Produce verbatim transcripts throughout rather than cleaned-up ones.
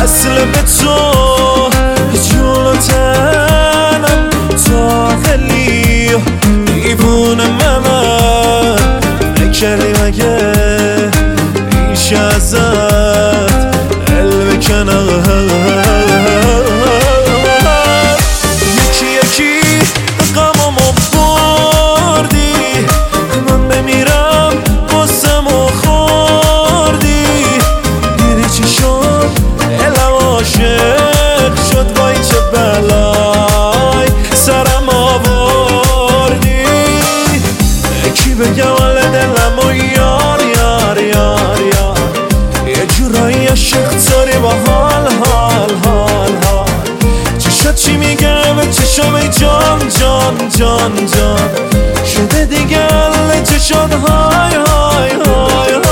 وصل به تو جلوتنم تا خیلی دیوونه من نکردی مگه ریش ازت دل بکنم یکی یکی غمامو بردی من بمیرم قصه‌مو خوردی دیدی چی شد دلم عاشق شد وای چه بلای سرم آوردی کی بگم حال دلمو یار یار یار یار یه جورایی عاشق داری با حال حال حال حال چشات چی میگه به چشام ای جان جان جان جان شده دیگه حل چشات های های های های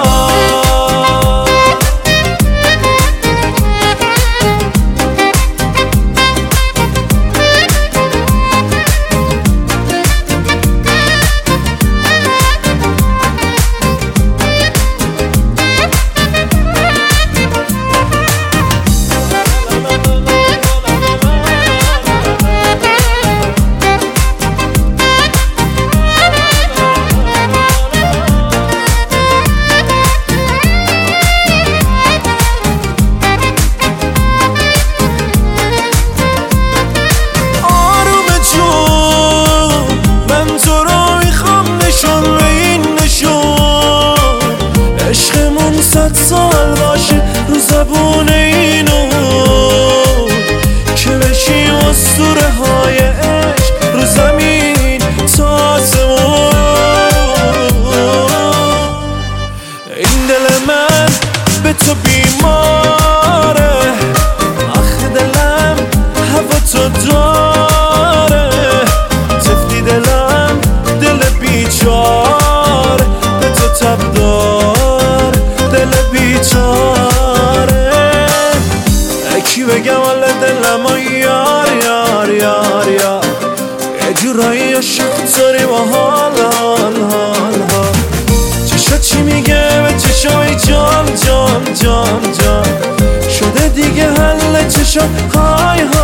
صد سال باشه رو زبون اینو که بشی اسطوره های عشق رو زمین تا آسمون این دل من به تو بیماره آخه دلم هوا تو داره طفلی دلم دل بیچاره به تو تب دار دل بیچاره کی بگم حال دلمو یار یار یار یار یه جورایی عاشق داری با حال حال حال حال چشات چی میگه به چشای جان جان جان جان شده دیگه حل چشات های های